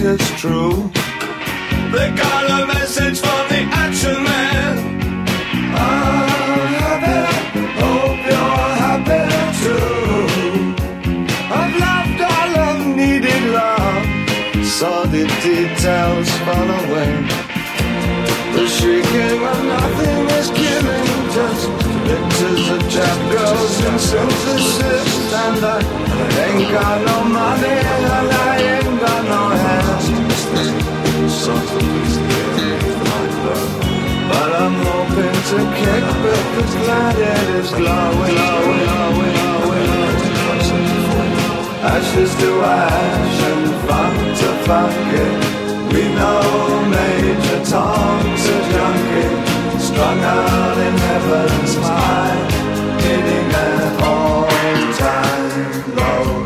it's true. They got a message from the action man. I'm happy, hope you're happy too. I've loved all I've needed love, saw the details fall away. The shrieking of nothing is killing, just pictures of chap girls and synthesis. And I ain't got no money and I ain't got no hands, but I'm hoping to kick back the planet is glowing, glowing, glowing, glowing. Ashes to ash and funk to funky. We know Major Tom's a junkie, strung out in heaven's high, hitting an all-time low.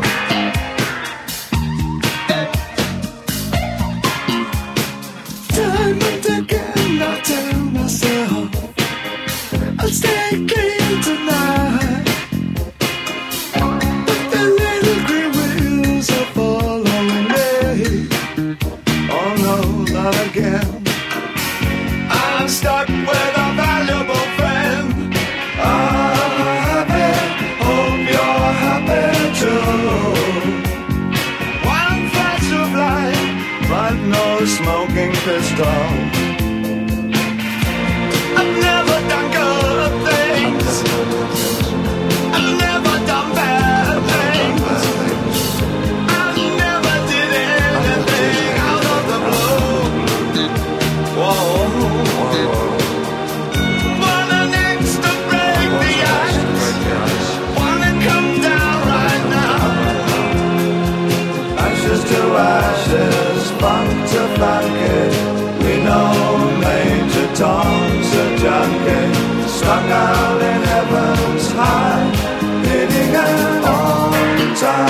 Time and again I tell myself I'll stay clean tonight, but the little green wheels are following me. Oh no, not again. I'm stuck with a valuable friend. I'm happy, hope you're happy too. One flash of light, but no smoking pistol. I've never done good things, I've never done bad things, I never did anything out of the blue. Whoa. Wanna next to break the ice, wanna come down right now. Ashes to ashes, funk to funky. We know Major Tom's a junkie, strung out in heaven's high, hitting an all-time